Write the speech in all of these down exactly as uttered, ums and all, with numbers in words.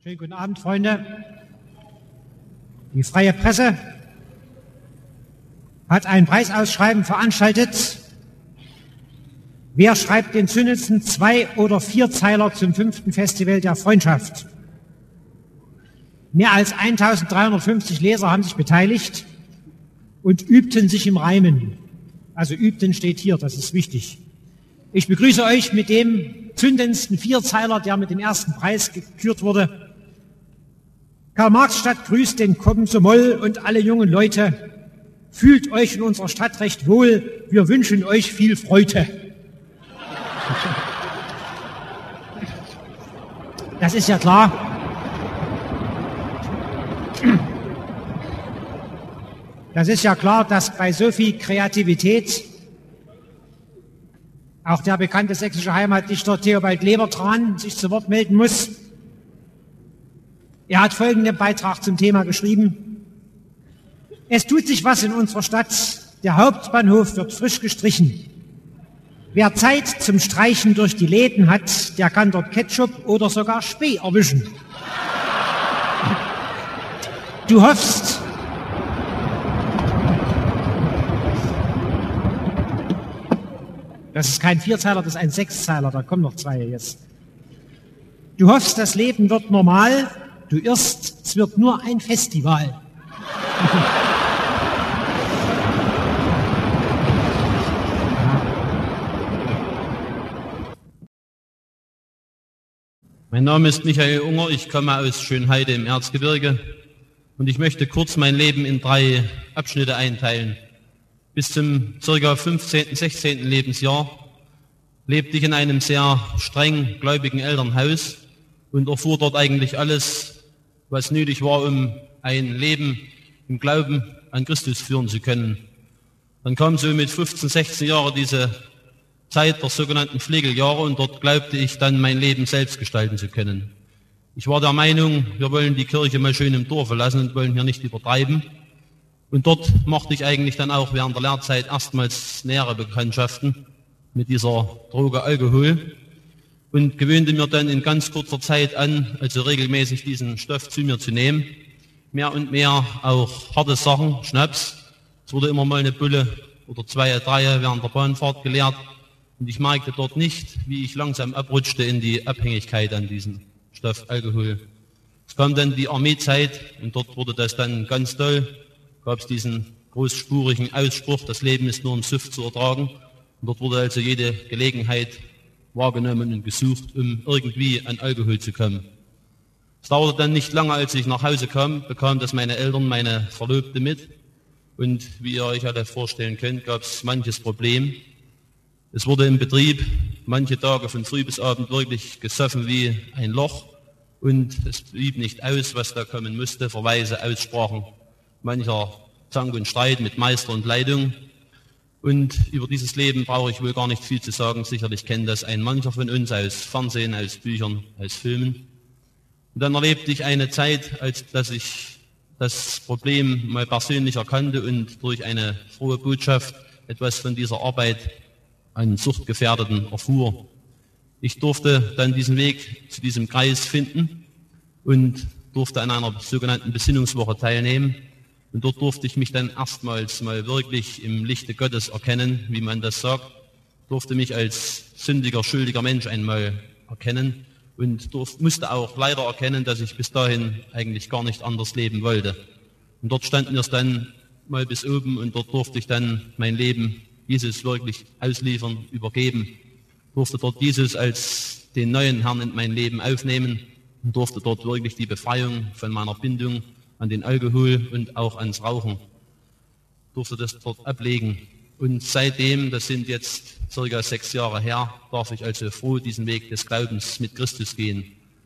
Schönen guten Abend, Freunde. Die Freie Presse hat ein Preisausschreiben veranstaltet. Wer schreibt den zündendsten Zwei- oder Vierzeiler zum fünften Festival der Freundschaft? Mehr als eintausenddreihundertfünfzig Leser haben sich beteiligt und übten sich im Reimen. Also übten steht hier, das ist wichtig. Ich begrüße euch mit dem zündendsten Vierzeiler, der mit dem ersten Preis gekürt wurde. Karl-Marx-Stadt grüßt den Komsomol und alle jungen Leute. Fühlt euch in unserer Stadt recht wohl. Wir wünschen euch viel Freude. Das ist ja klar. Das ist ja klar, dass bei so viel Kreativität auch der bekannte sächsische Heimatdichter Theobald Lebertran sich zu Wort melden muss. Er hat folgenden Beitrag zum Thema geschrieben. Es tut sich was in unserer Stadt. Der Hauptbahnhof wird frisch gestrichen. Wer Zeit zum Streichen durch die Läden hat, der kann dort Ketchup oder sogar Spee erwischen. Du hoffst, das ist kein Vierzeiler, das ist ein Sechszeiler, da kommen noch zwei jetzt. Du hoffst, das Leben wird normal, du irrst, es wird nur ein Festival. Mein Name ist Michael Unger, ich komme aus Schönheide im Erzgebirge und ich möchte kurz mein Leben in drei Abschnitte einteilen. Bis zum circa fünfzehnten, sechzehnten Lebensjahr lebte ich in einem sehr streng gläubigen Elternhaus und erfuhr dort eigentlich alles, was nötig war, um ein Leben im Glauben an Christus führen zu können. Dann kam so mit fünfzehn, sechzehn Jahren diese Zeit der sogenannten Flegeljahre und dort glaubte ich dann, mein Leben selbst gestalten zu können. Ich war der Meinung, wir wollen die Kirche mal schön im Dorfe lassen und wollen hier nicht übertreiben. Und dort machte ich eigentlich dann auch während der Lehrzeit erstmals nähere Bekanntschaften mit dieser Droge Alkohol und gewöhnte mir dann in ganz kurzer Zeit an, also regelmäßig diesen Stoff zu mir zu nehmen. Mehr und mehr auch harte Sachen, Schnaps. Es wurde immer mal eine Bulle oder zwei, drei während der Bahnfahrt geleert. Und ich merkte dort nicht, wie ich langsam abrutschte in die Abhängigkeit an diesem Stoff Alkohol. Es kam dann die Armeezeit und dort wurde das dann ganz doll. Gab es diesen großspurigen Ausspruch, das Leben ist nur im Suff zu ertragen. Und dort wurde also jede Gelegenheit wahrgenommen und gesucht, um irgendwie an Alkohol zu kommen. Es dauerte dann nicht lange, als ich nach Hause kam, bekam das meine Eltern, meine Verlobte mit. Und wie ihr euch alle vorstellen könnt, gab es manches Problem. Es wurde im Betrieb manche Tage von früh bis abend wirklich gesoffen wie ein Loch. Und es blieb nicht aus, was da kommen musste, Verweise, Aussprachen, mancher Zank und Streit mit Meister und Leitung. Und über dieses Leben brauche ich wohl gar nicht viel zu sagen. Sicherlich kennt das ein mancher von uns aus Fernsehen, aus Büchern, aus Filmen. Und dann erlebte ich eine Zeit, als dass ich das Problem mal persönlich erkannte und durch eine frohe Botschaft etwas von dieser Arbeit an Suchtgefährdeten erfuhr. Ich durfte dann diesen Weg zu diesem Kreis finden und durfte an einer sogenannten Besinnungswoche teilnehmen. Und dort durfte ich mich dann erstmals mal wirklich im Lichte Gottes erkennen, wie man das sagt. Durfte mich als sündiger, schuldiger Mensch einmal erkennen und durfte, musste auch leider erkennen, dass ich bis dahin eigentlich gar nicht anders leben wollte. Und dort standen wir es dann mal bis oben und dort durfte ich dann mein Leben Jesus wirklich ausliefern, übergeben. Durfte dort Jesus als den neuen Herrn in mein Leben aufnehmen und durfte dort wirklich die Befreiung von meiner Bindung an den Alkohol und auch ans Rauchen, durfte das dort ablegen. Und seitdem, das sind jetzt circa sechs Jahre her, darf ich also froh diesen Weg des Glaubens mit Christus gehen.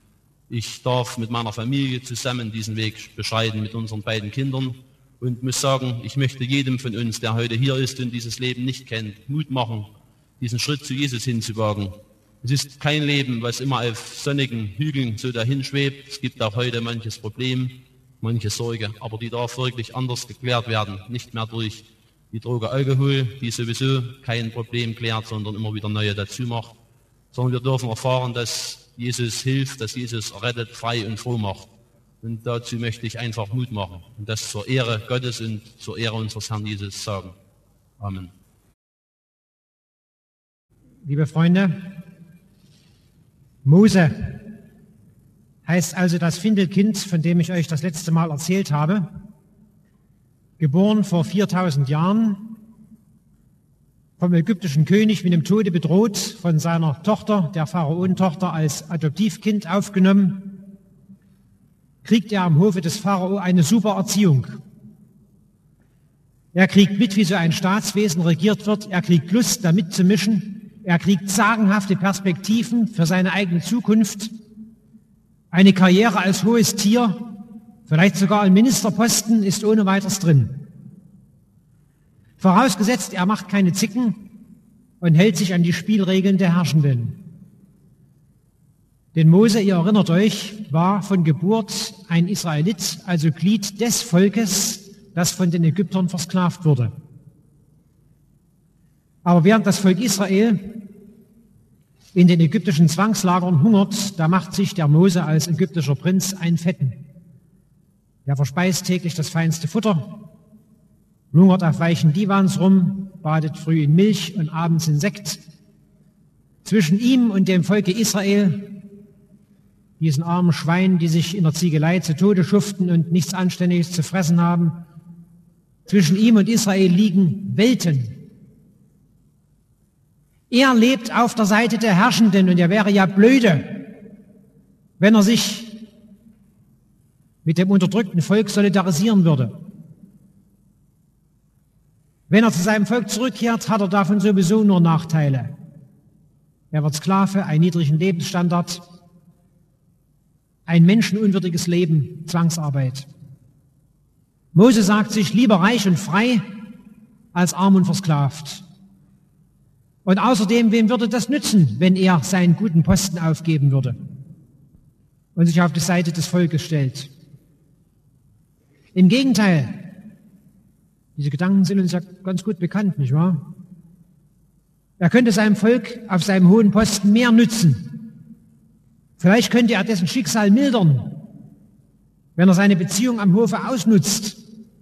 Ich darf mit meiner Familie zusammen diesen Weg beschreiten, mit unseren beiden Kindern. Und muss sagen, ich möchte jedem von uns, der heute hier ist und dieses Leben nicht kennt, Mut machen, diesen Schritt zu Jesus hinzuwagen. Es ist kein Leben, was immer auf sonnigen Hügeln so dahinschwebt. Es gibt auch heute manches Problem, manche Sorge, aber die darf wirklich anders geklärt werden. Nicht mehr durch die Droge Alkohol, die sowieso kein Problem klärt, sondern immer wieder neue dazu macht. Sondern wir dürfen erfahren, dass Jesus hilft, dass Jesus rettet, frei und froh macht. Und dazu möchte ich einfach Mut machen und das zur Ehre Gottes und zur Ehre unseres Herrn Jesus sagen. Amen. Liebe Freunde, Mose heißt also das Findelkind, von dem ich euch das letzte Mal erzählt habe, geboren vor viertausend Jahren, vom ägyptischen König mit dem Tode bedroht, von seiner Tochter, der Pharaonentochter, als Adoptivkind aufgenommen, kriegt er am Hofe des Pharao eine super Erziehung. Er kriegt mit, wie so ein Staatswesen regiert wird, er kriegt Lust, da mitzumischen, er kriegt sagenhafte Perspektiven für seine eigene Zukunft, eine Karriere als hohes Tier, vielleicht sogar ein Ministerposten ist ohne weiteres drin. Vorausgesetzt, er macht keine Zicken und hält sich an die Spielregeln der Herrschenden. Denn Mose, ihr erinnert euch, war von Geburt ein Israelit, also Glied des Volkes, das von den Ägyptern versklavt wurde. Aber während das Volk Israel in den ägyptischen Zwangslagern hungert, da macht sich der Mose als ägyptischer Prinz einen Fetten. Er verspeist täglich das feinste Futter, lungert auf weichen Divans rum, badet früh in Milch und abends in Sekt. Zwischen ihm und dem Volke Israel, diesen armen Schweinen, die sich in der Ziegelei zu Tode schuften und nichts Anständiges zu fressen haben, zwischen ihm und Israel liegen Welten. Er lebt auf der Seite der Herrschenden und er wäre ja blöde, wenn er sich mit dem unterdrückten Volk solidarisieren würde. Wenn er zu seinem Volk zurückkehrt, hat er davon sowieso nur Nachteile. Er wird Sklave, einen niedrigen Lebensstandard, ein menschenunwürdiges Leben, Zwangsarbeit. Mose sagt sich, lieber reich und frei als arm und versklavt. Und außerdem, wem würde das nützen, wenn er seinen guten Posten aufgeben würde und sich auf die Seite des Volkes stellt? Im Gegenteil, diese Gedanken sind uns ja ganz gut bekannt, nicht wahr? Er könnte seinem Volk auf seinem hohen Posten mehr nützen. Vielleicht könnte er dessen Schicksal mildern, wenn er seine Beziehung am Hofe ausnutzt.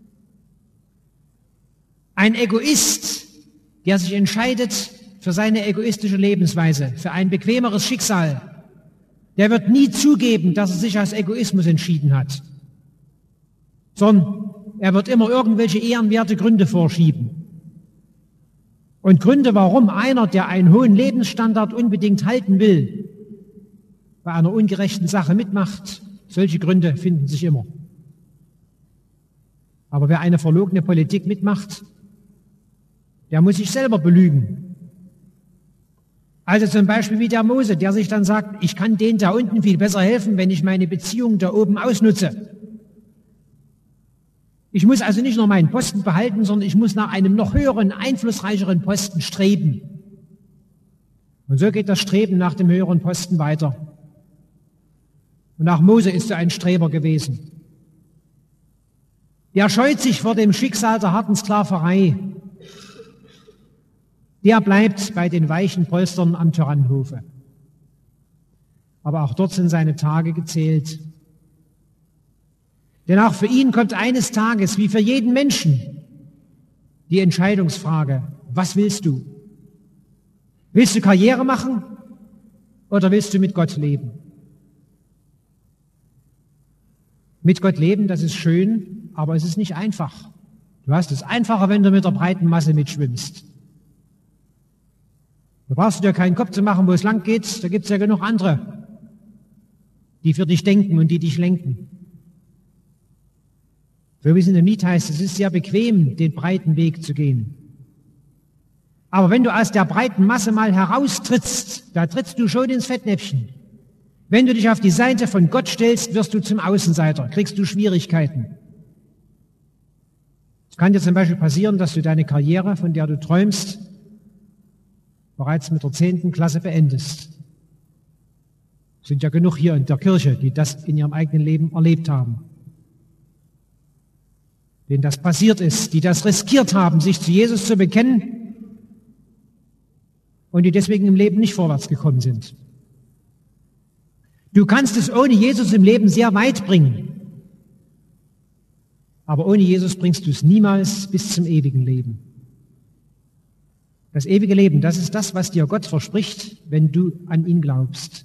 Ein Egoist, der sich entscheidet für seine egoistische Lebensweise, für ein bequemeres Schicksal, der wird nie zugeben, dass er sich aus Egoismus entschieden hat, sondern er wird immer irgendwelche ehrenwerte Gründe vorschieben. Und Gründe, warum einer, der einen hohen Lebensstandard unbedingt halten will, bei einer ungerechten Sache mitmacht, solche Gründe finden sich immer. Aber wer eine verlogene Politik mitmacht, der muss sich selber belügen. Also zum Beispiel wie der Mose, der sich dann sagt, ich kann denen da unten viel besser helfen, wenn ich meine Beziehung da oben ausnutze. Ich muss also nicht nur meinen Posten behalten, sondern ich muss nach einem noch höheren, einflussreicheren Posten streben. Und so geht das Streben nach dem höheren Posten weiter. Und auch Mose ist so ein Streber gewesen. Der scheut sich vor dem Schicksal der harten Sklaverei. Der bleibt bei den weichen Polstern am Tyrannenhofe. Aber auch dort sind seine Tage gezählt. Denn auch für ihn kommt eines Tages, wie für jeden Menschen, die Entscheidungsfrage, was willst du? Willst du Karriere machen oder willst du mit Gott leben? Mit Gott leben, das ist schön, aber es ist nicht einfach. Du hast es einfacher, wenn du mit der breiten Masse mitschwimmst. Da brauchst du dir keinen Kopf zu machen, wo es lang geht, da gibt es ja genug andere, die für dich denken und die dich lenken. So wie es in dem Lied heißt, es ist sehr bequem, den breiten Weg zu gehen. Aber wenn du aus der breiten Masse mal heraustrittst, da trittst du schon ins Fettnäpfchen. Wenn du dich auf die Seite von Gott stellst, wirst du zum Außenseiter, kriegst du Schwierigkeiten. Es kann dir zum Beispiel passieren, dass du deine Karriere, von der du träumst, bereits mit der zehnten Klasse beendest. Es sind ja genug hier in der Kirche, die das in ihrem eigenen Leben erlebt haben. Denen das passiert ist, die das riskiert haben, sich zu Jesus zu bekennen und die deswegen im Leben nicht vorwärts gekommen sind. Du kannst es ohne Jesus im Leben sehr weit bringen. Aber ohne Jesus bringst du es niemals bis zum ewigen Leben. Das ewige Leben, das ist das, was dir Gott verspricht, wenn du an ihn glaubst.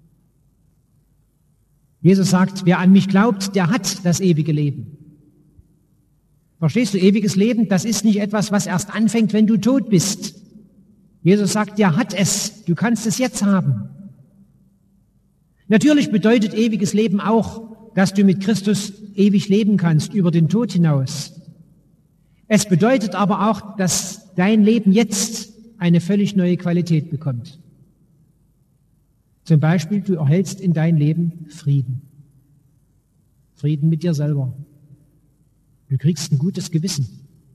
Jesus sagt, wer an mich glaubt, der hat das ewige Leben. Verstehst du, ewiges Leben, das ist nicht etwas, was erst anfängt, wenn du tot bist. Jesus sagt, der hat es, du kannst es jetzt haben. Natürlich bedeutet ewiges Leben auch, dass du mit Christus ewig leben kannst, über den Tod hinaus. Es bedeutet aber auch, dass dein Leben jetzt eine völlig neue Qualität bekommt. Zum Beispiel, du erhältst in dein Leben Frieden. Frieden mit dir selber. Du kriegst ein gutes Gewissen.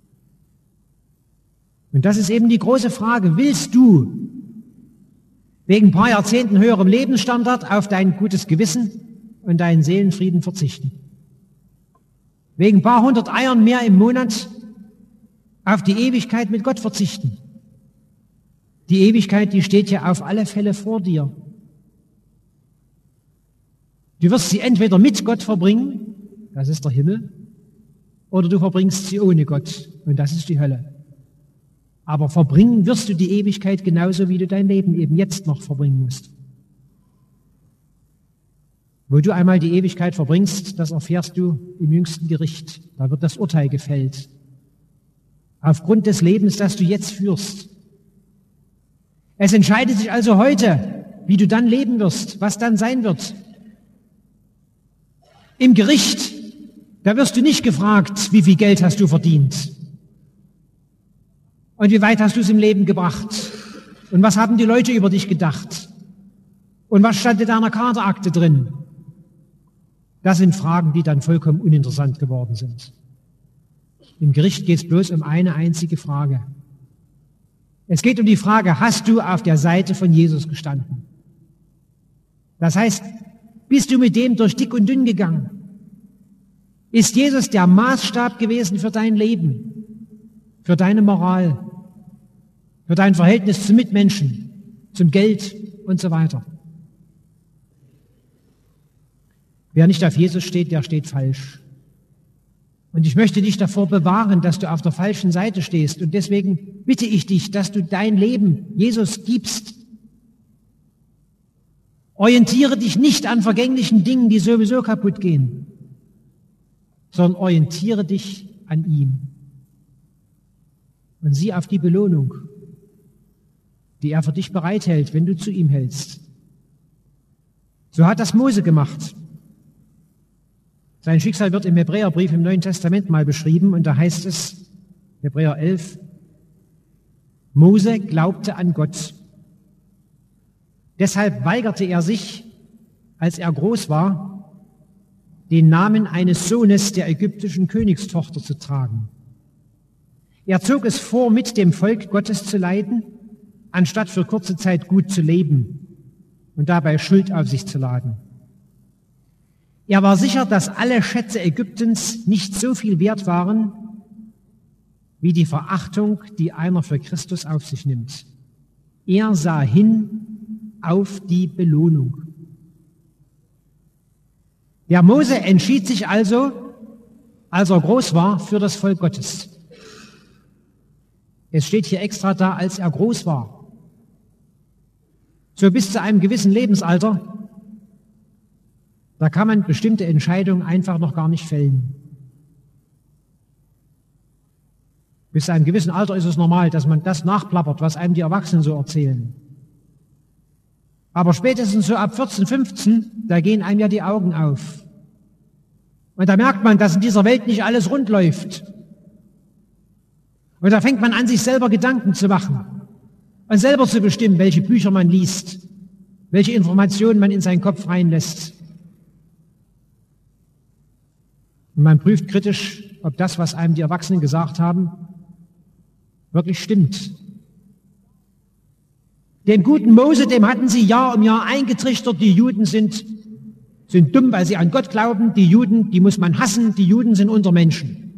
Und das ist eben die große Frage. Willst du wegen ein paar Jahrzehnten höherem Lebensstandard auf dein gutes Gewissen und deinen Seelenfrieden verzichten? Wegen ein paar hundert Eiern mehr im Monat auf die Ewigkeit mit Gott verzichten? Die Ewigkeit, die steht ja auf alle Fälle vor dir. Du wirst sie entweder mit Gott verbringen, das ist der Himmel, oder du verbringst sie ohne Gott, und das ist die Hölle. Aber verbringen wirst du die Ewigkeit genauso, wie du dein Leben eben jetzt noch verbringen musst. Wo du einmal die Ewigkeit verbringst, das erfährst du im jüngsten Gericht. Da wird das Urteil gefällt. Aufgrund des Lebens, das du jetzt führst. Es entscheidet sich also heute, wie du dann leben wirst, was dann sein wird. Im Gericht, da wirst du nicht gefragt, wie viel Geld hast du verdient und wie weit hast du es im Leben gebracht und was haben die Leute über dich gedacht und was stand in deiner Kaderakte drin. Das sind Fragen, die dann vollkommen uninteressant geworden sind. Im Gericht geht es bloß um eine einzige Frage. Es geht um die Frage, hast du auf der Seite von Jesus gestanden? Das heißt, bist du mit dem durch dick und dünn gegangen? Ist Jesus der Maßstab gewesen für dein Leben, für deine Moral, für dein Verhältnis zu Mitmenschen, zum Geld und so weiter? Wer nicht auf Jesus steht, der steht falsch. Und ich möchte dich davor bewahren, dass du auf der falschen Seite stehst. Und deswegen bitte ich dich, dass du dein Leben Jesus gibst. Orientiere dich nicht an vergänglichen Dingen, die sowieso kaputt gehen, sondern orientiere dich an ihm. Und sieh auf die Belohnung, die er für dich bereithält, wenn du zu ihm hältst. So hat das Mose gemacht. Sein Schicksal wird im Hebräerbrief im Neuen Testament mal beschrieben, und da heißt es, Hebräer elf, Mose glaubte an Gott. Deshalb weigerte er sich, als er groß war, den Namen eines Sohnes der ägyptischen Königstochter zu tragen. Er zog es vor, mit dem Volk Gottes zu leiden, anstatt für kurze Zeit gut zu leben und dabei Schuld auf sich zu laden. Er war sicher, dass alle Schätze Ägyptens nicht so viel wert waren, wie die Verachtung, die einer für Christus auf sich nimmt. Er sah hin auf die Belohnung. Der Mose entschied sich also, als er groß war, für das Volk Gottes. Es steht hier extra da, als er groß war. So bis zu einem gewissen Lebensalter, da kann man bestimmte Entscheidungen einfach noch gar nicht fällen. Bis zu einem gewissen Alter ist es normal, dass man das nachplappert, was einem die Erwachsenen so erzählen. Aber spätestens so ab vierzehn, fünfzehn, da gehen einem ja die Augen auf. Und da merkt man, dass in dieser Welt nicht alles rund läuft. Und da fängt man an, sich selber Gedanken zu machen und selber zu bestimmen, welche Bücher man liest, welche Informationen man in seinen Kopf reinlässt. Und man prüft kritisch, ob das, was einem die Erwachsenen gesagt haben, wirklich stimmt. Dem guten Mose, dem hatten sie Jahr um Jahr eingetrichtert, die Juden sind, sind dumm, weil sie an Gott glauben, die Juden, die muss man hassen, die Juden sind Untermenschen.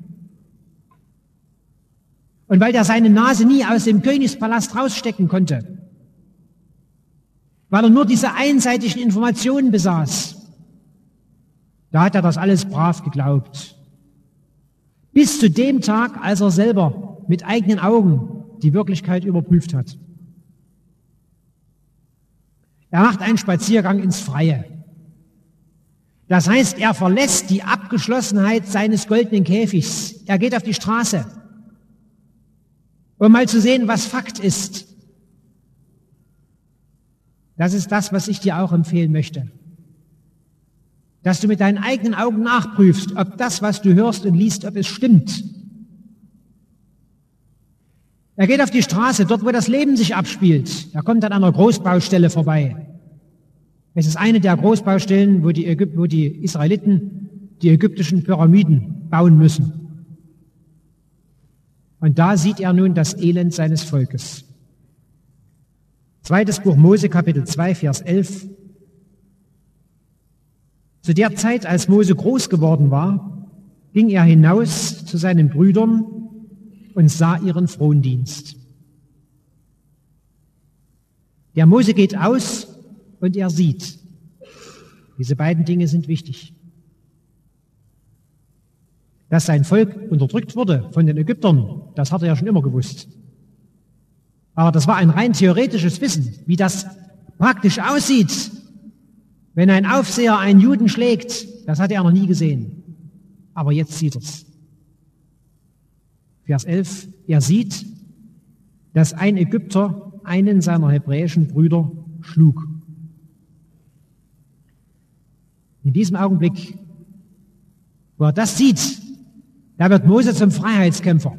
Und weil der seine Nase nie aus dem Königspalast rausstecken konnte, weil er nur diese einseitigen Informationen besaß. Da hat er das alles brav geglaubt. Bis zu dem Tag, als er selber mit eigenen Augen die Wirklichkeit überprüft hat. Er macht einen Spaziergang ins Freie. Das heißt, er verlässt die Abgeschlossenheit seines goldenen Käfigs. Er geht auf die Straße, um mal zu sehen, was Fakt ist. Das ist das, was ich dir auch empfehlen möchte. Dass du mit deinen eigenen Augen nachprüfst, ob das, was du hörst und liest, ob es stimmt. Er geht auf die Straße, dort, wo das Leben sich abspielt. Er kommt an einer Großbaustelle vorbei. Es ist eine der Großbaustellen, wo die, Ägyp- wo die Israeliten die ägyptischen Pyramiden bauen müssen. Und da sieht er nun das Elend seines Volkes. Zweites Buch Mose, Kapitel zwei, Vers elf. Zu der Zeit, als Mose groß geworden war, ging er hinaus zu seinen Brüdern und sah ihren Frondienst. Der Mose geht aus und er sieht. Diese beiden Dinge sind wichtig. Dass sein Volk unterdrückt wurde von den Ägyptern, das hat er ja schon immer gewusst. Aber das war ein rein theoretisches Wissen, wie das praktisch aussieht, wenn ein Aufseher einen Juden schlägt. Das hat er noch nie gesehen. Aber jetzt sieht er's. Vers elf, er sieht, dass ein Ägypter einen seiner hebräischen Brüder schlug. In diesem Augenblick, wo er das sieht, da wird Mose zum Freiheitskämpfer.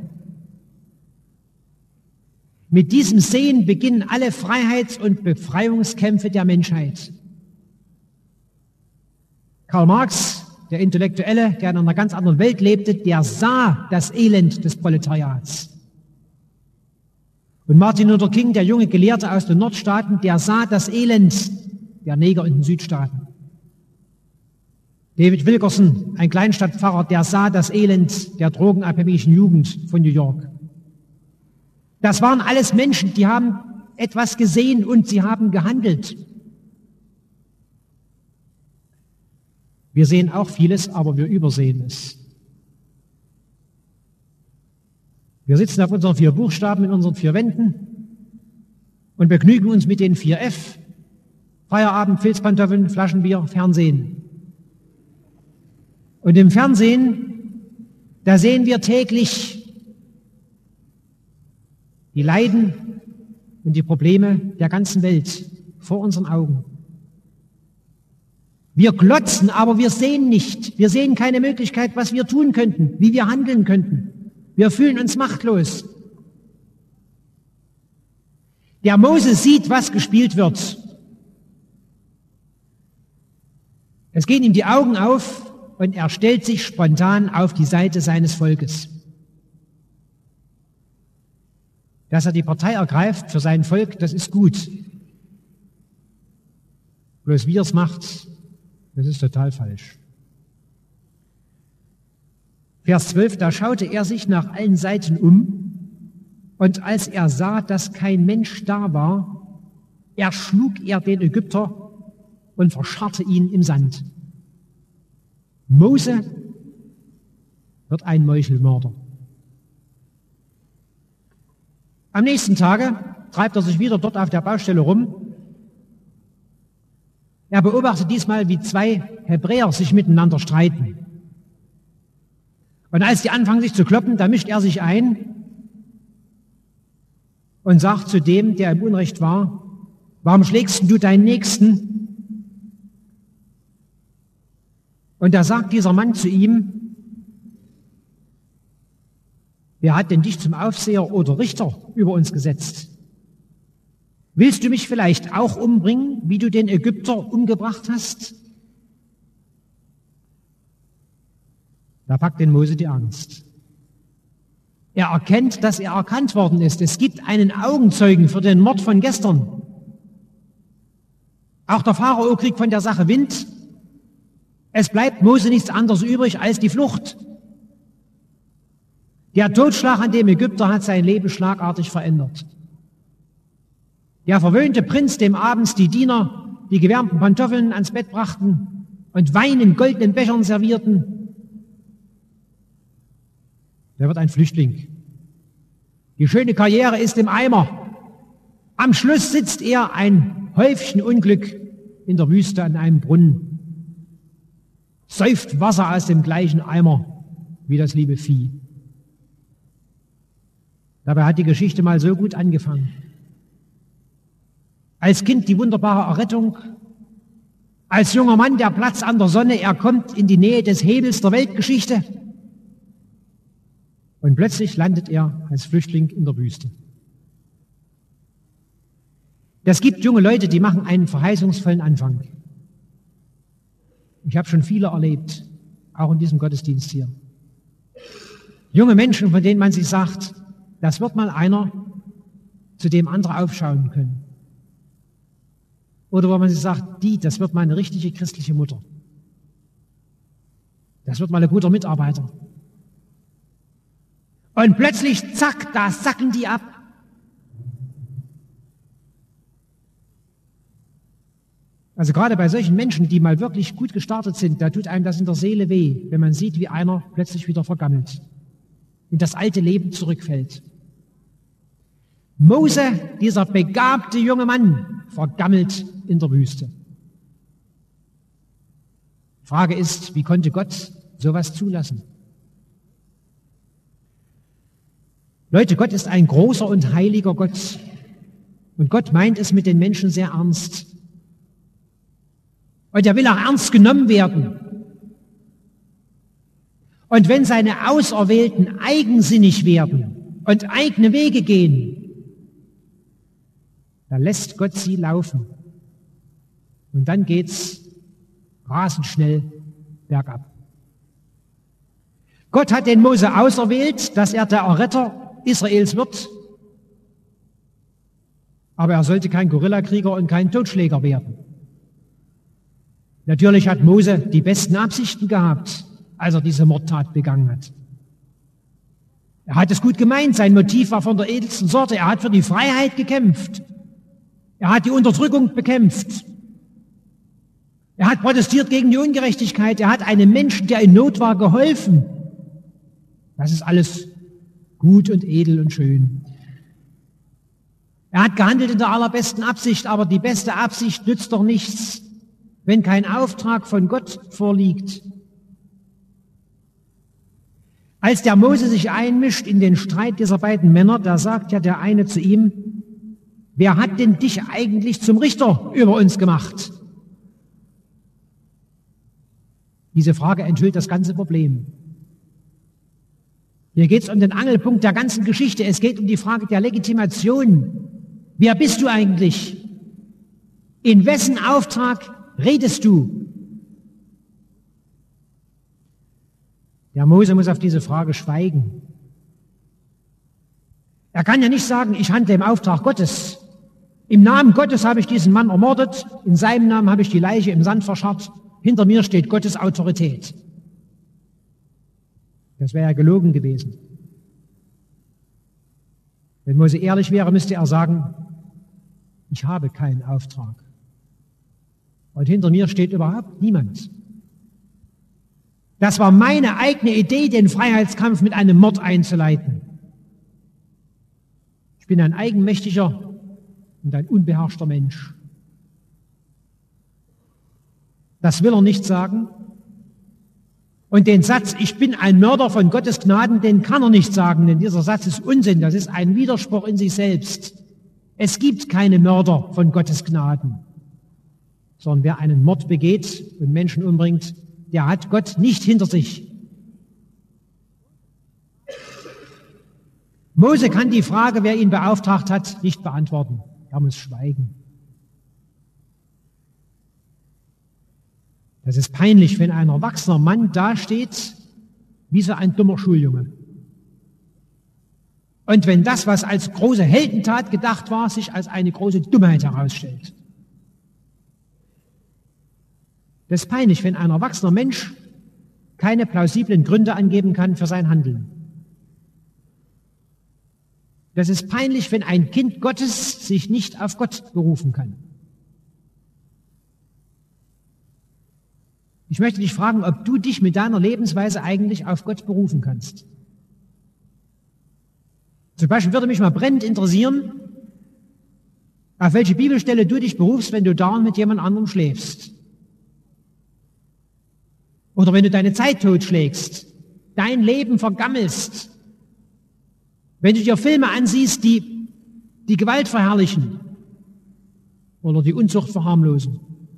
Mit diesem Sehen beginnen alle Freiheits- und Befreiungskämpfe der Menschheit. Karl Marx, der Intellektuelle, der in einer ganz anderen Welt lebte, der sah das Elend des Proletariats. Und Martin Luther King, der junge Gelehrte aus den Nordstaaten, der sah das Elend der Neger in den Südstaaten. David Wilkerson, ein Kleinstadtpfarrer, der sah das Elend der drogenabhängigen Jugend von New York. Das waren alles Menschen, die haben etwas gesehen und sie haben gehandelt. Wir sehen auch vieles, aber wir übersehen es. Wir sitzen auf unseren vier Buchstaben in unseren vier Wänden und begnügen uns mit den vier F. Feierabend, Filzpantoffeln, Flaschenbier, Fernsehen. Und im Fernsehen, da sehen wir täglich die Leiden und die Probleme der ganzen Welt vor unseren Augen. Wir glotzen, aber wir sehen nicht. Wir sehen keine Möglichkeit, was wir tun könnten, wie wir handeln könnten. Wir fühlen uns machtlos. Der Mose sieht, was gespielt wird. Es gehen ihm die Augen auf und er stellt sich spontan auf die Seite seines Volkes. Dass er die Partei ergreift für sein Volk, das ist gut. Bloß wie er es macht, das ist total falsch. Vers zwölf, da schaute er sich nach allen Seiten um und als er sah, dass kein Mensch da war, erschlug er den Ägypter und verscharrte ihn im Sand. Mose wird ein Meuchelmörder. Am nächsten Tage treibt er sich wieder dort auf der Baustelle rum. Er beobachtet diesmal, wie zwei Hebräer sich miteinander streiten. Und als die anfangen, sich zu kloppen, da mischt er sich ein und sagt zu dem, der im Unrecht war, warum schlägst du deinen Nächsten? Und da sagt dieser Mann zu ihm, wer hat denn dich zum Aufseher oder Richter über uns gesetzt? Willst du mich vielleicht auch umbringen, wie du den Ägypter umgebracht hast? Da packt den Mose die Angst. Er erkennt, dass er erkannt worden ist. Es gibt einen Augenzeugen für den Mord von gestern. Auch der Pharao kriegt von der Sache Wind. Es bleibt Mose nichts anderes übrig als die Flucht. Der Totschlag an dem Ägypter hat sein Leben schlagartig verändert. Der verwöhnte Prinz, dem abends die Diener die gewärmten Pantoffeln ans Bett brachten und Wein in goldenen Bechern servierten, der wird ein Flüchtling. Die schöne Karriere ist im Eimer. Am Schluss sitzt er ein Häufchen Unglück in der Wüste an einem Brunnen, säuft Wasser aus dem gleichen Eimer wie das liebe Vieh. Dabei hat die Geschichte mal so gut angefangen. Als Kind die wunderbare Errettung, als junger Mann der Platz an der Sonne, er kommt in die Nähe des Hebels der Weltgeschichte und plötzlich landet er als Flüchtling in der Wüste. Es gibt junge Leute, die machen einen verheißungsvollen Anfang. Ich habe schon viele erlebt, auch in diesem Gottesdienst hier. Junge Menschen, von denen man sich sagt, das wird mal einer, zu dem andere aufschauen können. Oder wo man sich sagt, die, das wird mal eine richtige christliche Mutter. Das wird mal ein guter Mitarbeiter. Und plötzlich, zack, da sacken die ab. Also gerade bei solchen Menschen, die mal wirklich gut gestartet sind, da tut einem das in der Seele weh, wenn man sieht, wie einer plötzlich wieder vergammelt, in das alte Leben zurückfällt. Mose, dieser begabte junge Mann, vergammelt in der Wüste. Frage ist, wie konnte Gott sowas zulassen? Leute, Gott ist ein großer und heiliger Gott. Und Gott meint es mit den Menschen sehr ernst. Und er will auch ernst genommen werden. Und wenn seine Auserwählten eigensinnig werden und eigene Wege gehen, dann lässt Gott sie laufen. Und dann geht's rasend schnell bergab. Gott hat den Mose auserwählt, dass er der Erretter Israels wird. Aber er sollte kein Guerillakrieger und kein Totschläger werden. Natürlich hat Mose die besten Absichten gehabt, als er diese Mordtat begangen hat. Er hat es gut gemeint, sein Motiv war von der edelsten Sorte. Er hat für die Freiheit gekämpft. Er hat die Unterdrückung bekämpft. Er hat protestiert gegen die Ungerechtigkeit. Er hat einem Menschen, der in Not war, geholfen. Das ist alles gut und edel und schön. Er hat gehandelt in der allerbesten Absicht, aber die beste Absicht nützt doch nichts, wenn kein Auftrag von Gott vorliegt. Als der Mose sich einmischt in den Streit dieser beiden Männer, da sagt ja der eine zu ihm, wer hat denn dich eigentlich zum Richter über uns gemacht? Diese Frage enthüllt das ganze Problem. Hier geht es um den Angelpunkt der ganzen Geschichte. Es geht um die Frage der Legitimation. Wer bist du eigentlich? In wessen Auftrag redest du? Der Mose muss auf diese Frage schweigen. Er kann ja nicht sagen, ich handle im Auftrag Gottes. Im Namen Gottes habe ich diesen Mann ermordet, in seinem Namen habe ich die Leiche im Sand verscharrt, hinter mir steht Gottes Autorität. Das wäre ja gelogen gewesen. Wenn Mose ehrlich wäre, müsste er sagen, ich habe keinen Auftrag. Und hinter mir steht überhaupt niemand. Das war meine eigene Idee, den Freiheitskampf mit einem Mord einzuleiten. Ich bin ein eigenmächtiger und ein unbeherrschter Mensch. Das will er nicht sagen. Und den Satz, ich bin ein Mörder von Gottes Gnaden, den kann er nicht sagen, denn dieser Satz ist Unsinn, das ist ein Widerspruch in sich selbst. Es gibt keine Mörder von Gottes Gnaden, sondern wer einen Mord begeht und Menschen umbringt, der hat Gott nicht hinter sich. Mose kann die Frage, wer ihn beauftragt hat, nicht beantworten. Er muss schweigen. Das ist peinlich, wenn ein erwachsener Mann dasteht, wie so ein dummer Schuljunge. Und wenn das, was als große Heldentat gedacht war, sich als eine große Dummheit herausstellt. Das ist peinlich, wenn ein erwachsener Mensch keine plausiblen Gründe angeben kann für sein Handeln. Das ist peinlich, wenn ein Kind Gottes sich nicht auf Gott berufen kann. Ich möchte dich fragen, ob du dich mit deiner Lebensweise eigentlich auf Gott berufen kannst. Zum Beispiel würde mich mal brennend interessieren, auf welche Bibelstelle du dich berufst, wenn du dauernd mit jemand anderem schläfst. Oder wenn du deine Zeit totschlägst, dein Leben vergammelst. Wenn du dir Filme ansiehst, die die Gewalt verherrlichen oder die Unzucht verharmlosen.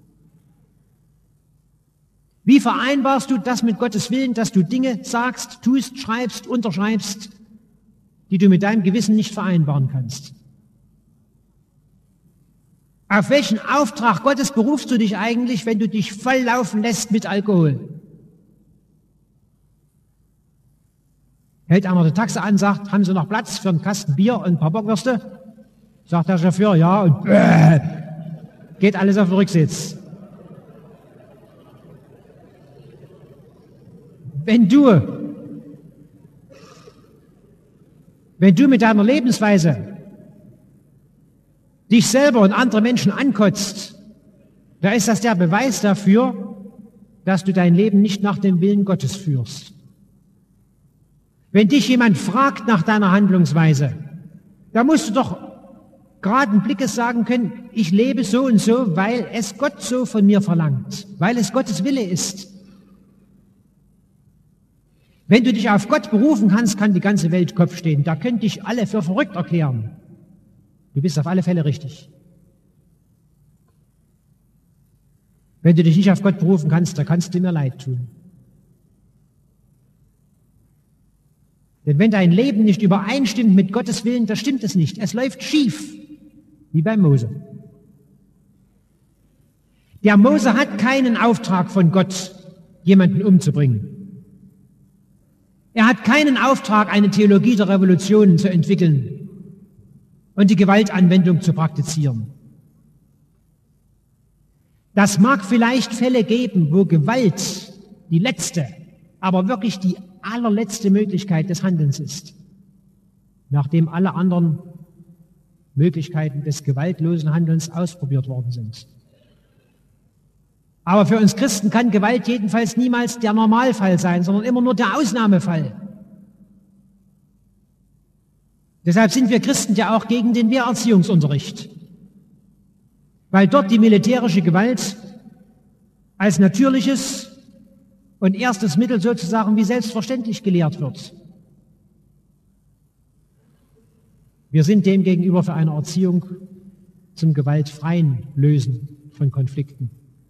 Wie vereinbarst du das mit Gottes Willen, dass du Dinge sagst, tust, schreibst, unterschreibst, die du mit deinem Gewissen nicht vereinbaren kannst? Auf welchen Auftrag Gottes berufst du dich eigentlich, wenn du dich volllaufen lässt mit Alkohol? Hält einer die Taxe an, sagt, haben Sie noch Platz für einen Kasten Bier und ein paar Bockwürste? Sagt der Chauffeur, ja, und äh, geht alles auf den Rücksitz. Wenn du, wenn du mit deiner Lebensweise dich selber und andere Menschen ankotzt, da ist das der Beweis dafür, dass du dein Leben nicht nach dem Willen Gottes führst. Wenn dich jemand fragt nach deiner Handlungsweise, da musst du doch geraden Blickes sagen können, ich lebe so und so, weil es Gott so von mir verlangt, weil es Gottes Wille ist. Wenn du dich auf Gott berufen kannst, kann die ganze Welt Kopf stehen. Da können dich alle für verrückt erklären. Du bist auf alle Fälle richtig. Wenn du dich nicht auf Gott berufen kannst, da kannst du mir leid tun. Denn wenn dein Leben nicht übereinstimmt mit Gottes Willen, da stimmt es nicht. Es läuft schief, wie bei Mose. Der Mose hat keinen Auftrag von Gott, jemanden umzubringen. Er hat keinen Auftrag, eine Theologie der Revolution zu entwickeln und die Gewaltanwendung zu praktizieren. Das mag vielleicht Fälle geben, wo Gewalt die letzte, aber wirklich die allerletzte Möglichkeit des Handelns ist, nachdem alle anderen Möglichkeiten des gewaltlosen Handelns ausprobiert worden sind. Aber für uns Christen kann Gewalt jedenfalls niemals der Normalfall sein, sondern immer nur der Ausnahmefall. Deshalb sind wir Christen ja auch gegen den Wehrerziehungsunterricht, weil dort die militärische Gewalt als natürliches und erstes Mittel sozusagen wie selbstverständlich gelehrt wird. Wir sind demgegenüber für eine Erziehung zum gewaltfreien Lösen von Konflikten.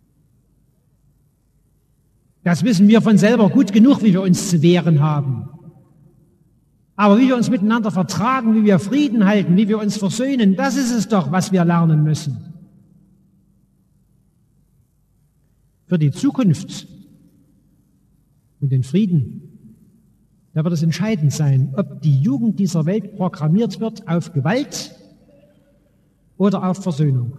Das wissen wir von selber gut genug, wie wir uns zu wehren haben. Aber wie wir uns miteinander vertragen, wie wir Frieden halten, wie wir uns versöhnen, das ist es doch, was wir lernen müssen. Für die Zukunft und den Frieden, da wird es entscheidend sein, ob die Jugend dieser Welt programmiert wird auf Gewalt oder auf Versöhnung.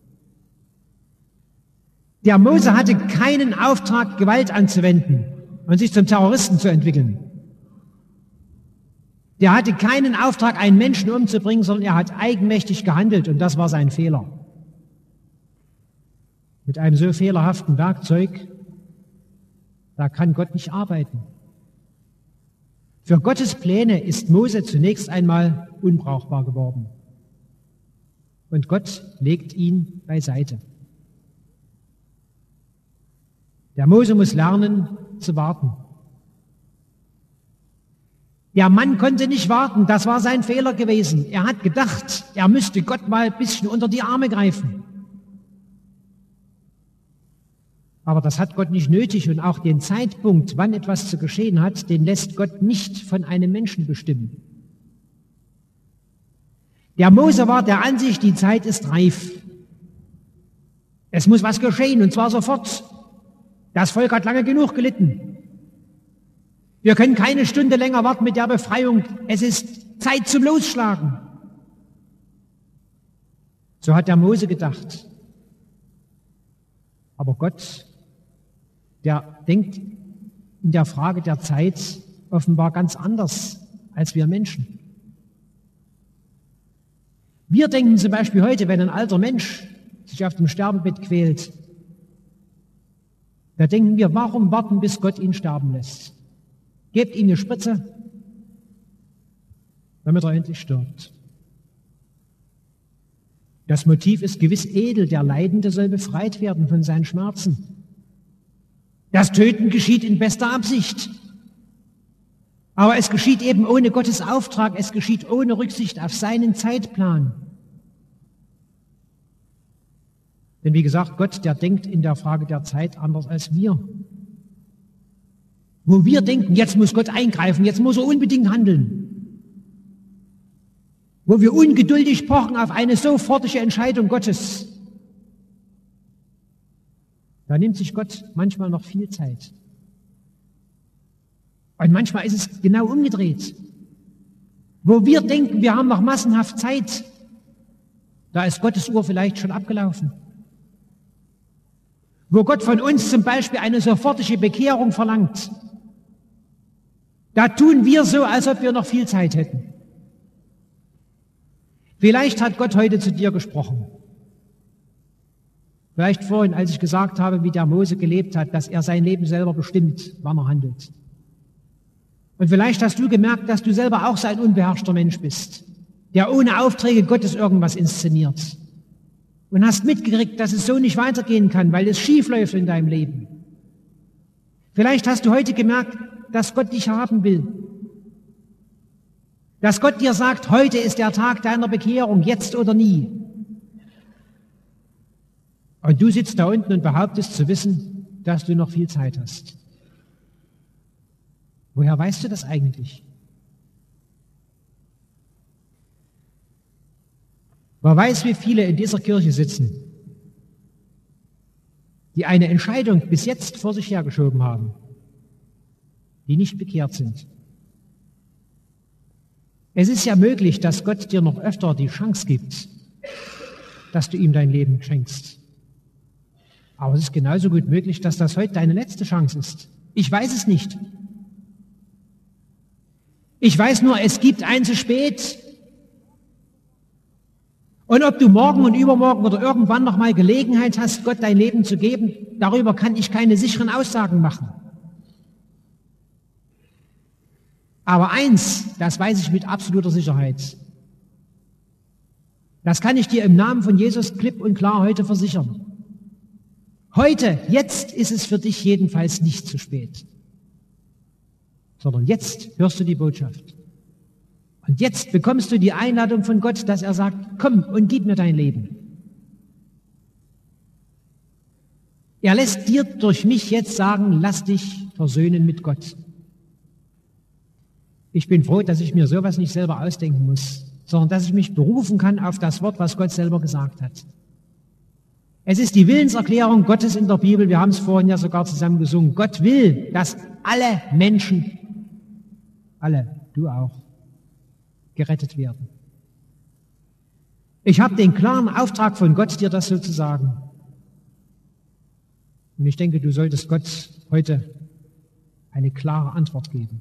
Der Mose hatte keinen Auftrag, Gewalt anzuwenden und sich zum Terroristen zu entwickeln. Der hatte keinen Auftrag, einen Menschen umzubringen, sondern er hat eigenmächtig gehandelt und das war sein Fehler. Mit einem so fehlerhaften Werkzeug, da kann Gott nicht arbeiten. Für Gottes Pläne ist Mose zunächst einmal unbrauchbar geworden. Und Gott legt ihn beiseite. Der Mose muss lernen zu warten. Der Mann konnte nicht warten, das war sein Fehler gewesen. Er hat gedacht, er müsste Gott mal ein bisschen unter die Arme greifen. Aber das hat Gott nicht nötig und auch den Zeitpunkt, wann etwas zu geschehen hat, den lässt Gott nicht von einem Menschen bestimmen. Der Mose war der Ansicht, die Zeit ist reif. Es muss was geschehen und zwar sofort. Das Volk hat lange genug gelitten. Wir können keine Stunde länger warten mit der Befreiung. Es ist Zeit zum Losschlagen. So hat der Mose gedacht. Aber Gott, der denkt in der Frage der Zeit offenbar ganz anders als wir Menschen. Wir denken zum Beispiel heute, wenn ein alter Mensch sich auf dem Sterbebett quält, da denken wir, warum warten, bis Gott ihn sterben lässt? Gebt ihm eine Spritze, damit er endlich stirbt. Das Motiv ist gewiss edel, der Leidende soll befreit werden von seinen Schmerzen. Das Töten geschieht in bester Absicht. Aber es geschieht eben ohne Gottes Auftrag, es geschieht ohne Rücksicht auf seinen Zeitplan. Denn wie gesagt, Gott, der denkt in der Frage der Zeit anders als wir. Wo wir denken, jetzt muss Gott eingreifen, jetzt muss er unbedingt handeln. Wo wir ungeduldig pochen auf eine sofortige Entscheidung Gottes, da nimmt sich Gott manchmal noch viel Zeit. Und manchmal ist es genau umgedreht. Wo wir denken, wir haben noch massenhaft Zeit, da ist Gottes Uhr vielleicht schon abgelaufen. Wo Gott von uns zum Beispiel eine sofortige Bekehrung verlangt, da tun wir so, als ob wir noch viel Zeit hätten. Vielleicht hat Gott heute zu dir gesprochen. Vielleicht vorhin, als ich gesagt habe, wie der Mose gelebt hat, dass er sein Leben selber bestimmt, wann er handelt. Und vielleicht hast du gemerkt, dass du selber auch so ein unbeherrschter Mensch bist, der ohne Aufträge Gottes irgendwas inszeniert. Und hast mitgekriegt, dass es so nicht weitergehen kann, weil es schief läuft in deinem Leben. Vielleicht hast du heute gemerkt, dass Gott dich haben will. Dass Gott dir sagt, heute ist der Tag deiner Bekehrung, jetzt oder nie. Und du sitzt da unten und behauptest zu wissen, dass du noch viel Zeit hast. Woher weißt du das eigentlich? Wer weiß, wie viele in dieser Kirche sitzen, die eine Entscheidung bis jetzt vor sich hergeschoben haben, die nicht bekehrt sind. Es ist ja möglich, dass Gott dir noch öfter die Chance gibt, dass du ihm dein Leben schenkst. Aber es ist genauso gut möglich, dass das heute deine letzte Chance ist. Ich weiß es nicht. Ich weiß nur, es gibt ein zu spät. Und ob du morgen und übermorgen oder irgendwann noch mal Gelegenheit hast, Gott dein Leben zu geben, darüber kann ich keine sicheren Aussagen machen. Aber eins, das weiß ich mit absoluter Sicherheit. Das kann ich dir im Namen von Jesus klipp und klar heute versichern. Heute, jetzt ist es für dich jedenfalls nicht zu spät. Sondern jetzt hörst du die Botschaft. Und jetzt bekommst du die Einladung von Gott, dass er sagt, komm und gib mir dein Leben. Er lässt dir durch mich jetzt sagen, lass dich versöhnen mit Gott. Ich bin froh, dass ich mir sowas nicht selber ausdenken muss, sondern dass ich mich berufen kann auf das Wort, was Gott selber gesagt hat. Es ist die Willenserklärung Gottes in der Bibel, wir haben es vorhin ja sogar zusammen gesungen. Gott will, dass alle Menschen, alle, du auch, gerettet werden. Ich habe den klaren Auftrag von Gott, dir das so zu sagen. Und ich denke, du solltest Gott heute eine klare Antwort geben.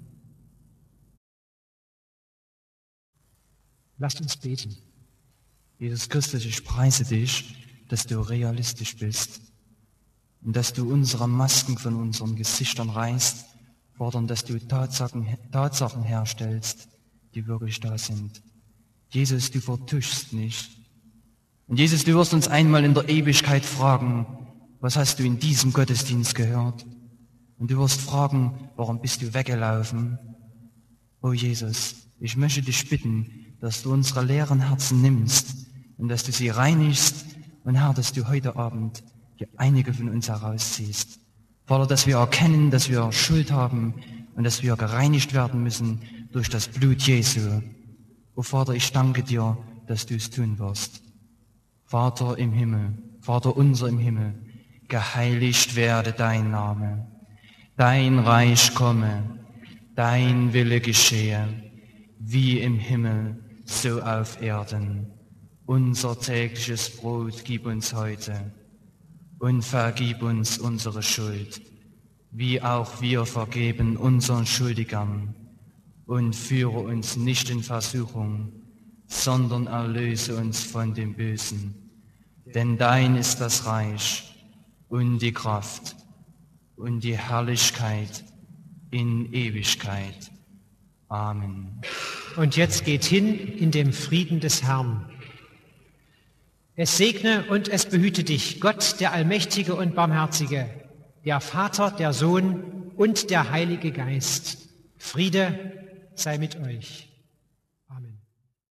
Lasst uns beten. Jesus Christus, ich preise dich, dass du realistisch bist und dass du unsere Masken von unseren Gesichtern reißt, fordern, dass du Tatsachen, Tatsachen herstellst, die wirklich da sind. Jesus, du vertuschst nicht. Und Jesus, du wirst uns einmal in der Ewigkeit fragen, was hast du in diesem Gottesdienst gehört? Und du wirst fragen, warum bist du weggelaufen? Oh Jesus, ich möchte dich bitten, dass du unsere leeren Herzen nimmst und dass du sie reinigst und Herr, dass du heute Abend hier einige von uns herausziehst. Vater, dass wir erkennen, dass wir Schuld haben und dass wir gereinigt werden müssen durch das Blut Jesu. O Vater, ich danke dir, dass du es tun wirst. Vater im Himmel, Vater unser im Himmel, geheiligt werde dein Name, dein Reich komme, dein Wille geschehe, wie im Himmel, so auf Erden. Unser tägliches Brot gib uns heute und vergib uns unsere Schuld, wie auch wir vergeben unseren Schuldigern. Und führe uns nicht in Versuchung, sondern erlöse uns von dem Bösen. Denn dein ist das Reich und die Kraft und die Herrlichkeit in Ewigkeit. Amen. Und jetzt geht hin in dem Frieden des Herrn. Es segne und es behüte dich, Gott, der Allmächtige und Barmherzige, der Vater, der Sohn und der Heilige Geist. Friede sei mit euch.